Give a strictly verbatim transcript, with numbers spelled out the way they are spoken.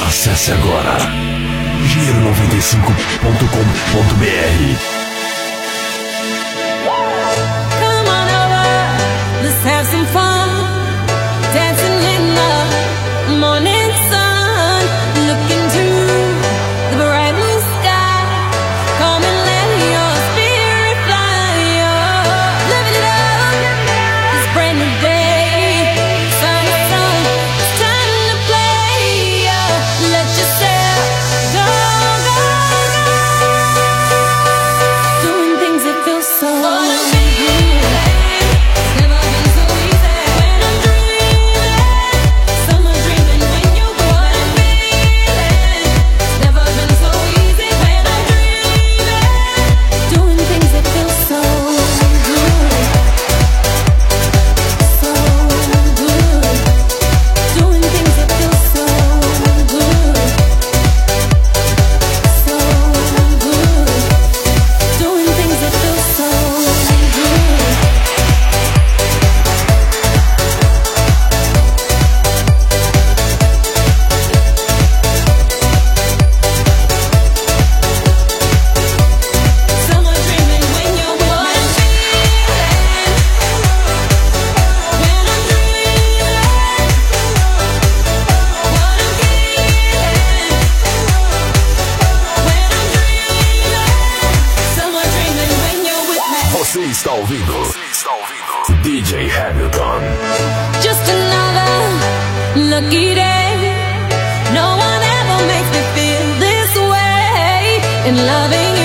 Acesse agora giro noventa e cinco ponto com ponto br. Come on over, let's have some fun, dancing in the morning sun. Look into the bright blue sky. Come and let your spirit fly. Oh, living it up, this brand new day. Summer sun, it's time to play. Oh, let yourself go, go, go. Doing things that feel so good. Never been so easy when I'm dreaming. Summer dreaming when you're what I'm feeling. Never been so easy when I'm dreaming. Doing things that feel so good. So good. Doing things that feel so good. So good. Doing things that feel so good. Summer dreaming when you're what I'm feeling. When I'm dreaming, what I'm feeling. When I'm dreaming. Summer dreaming when you're with me. Você está ouvindo? Você está ouvindo? D J Hamilton. Just another lucky day. No one ever makes me feel this way. In loving you.